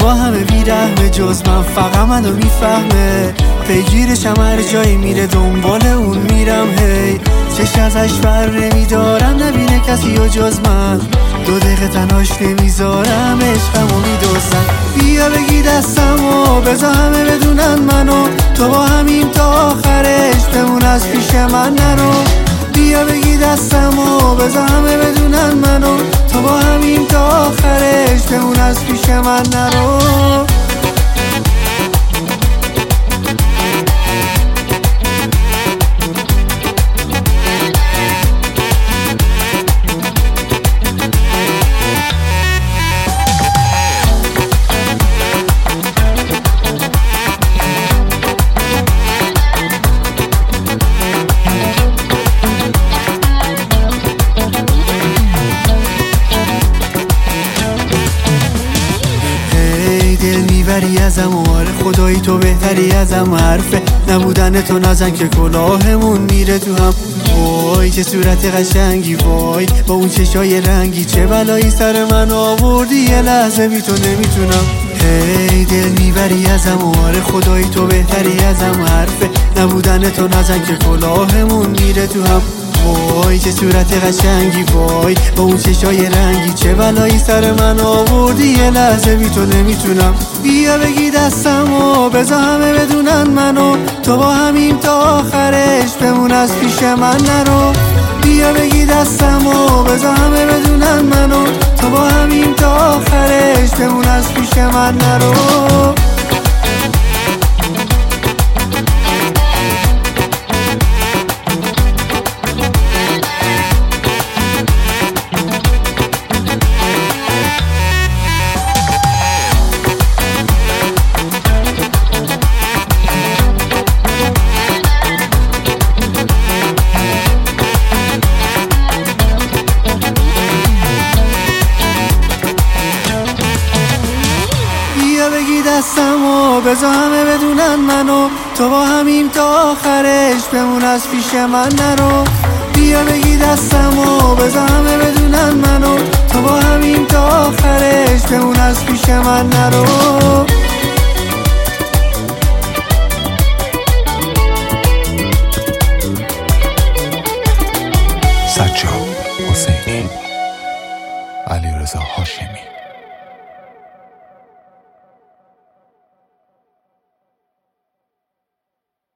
با همه بیرحمه، جز من فقط منو میفهمه. پیگیرشم هر جایی میره دنبال اون میرم، هی چشم ازش بر نمیدارم نبینه کسی و جز من. 2 دقیقه تنهاش نمیذارم، عشقمو میدوزم. بیا بگی دستمو بذار همه بدونن منو، تو با همین تا آخرش بمون از پیش من نرو. بیا بگی دستمو بذار همه بدونن منو، تو با همین تا آخرش بمون از پیش من نرو. دل میبری ازم و آره خدایی تو بهتری ازم. حرف نبودن تو نزن که کلاهمون میره تو هم. وای چه صورت قشنگی، وای با اون چشای رنگی، چه بلایی سر من آوردی، یه لحظه بی تو نمیتونم. هی دل میبری ازم و آره خدایی تو بهتری ازم. حرف نبودن تو نزن که کلاهمون میره تو هم. وای چه صورت قشنگی، وای با اون چشای رنگی، چه بلایی سر من آوردی، یه لحظه بی تو نمیتونم. بیا بگی دستمو بذار همه بدونن منو، تو با همین تا آخرش بمون از پیش من نرو. بیا بگی دستمو بذار همه بدونن منو، تو با همین تا آخرش بمون از پیش من نرو. بگی دستمو بذار همه بدونن منو، تو با همین تا آخرش بمون از پیش من نرو. بیا بگی دستمو بذار همه بدونن منو، تو با همین تا آخرش بمون از پیش من نرو.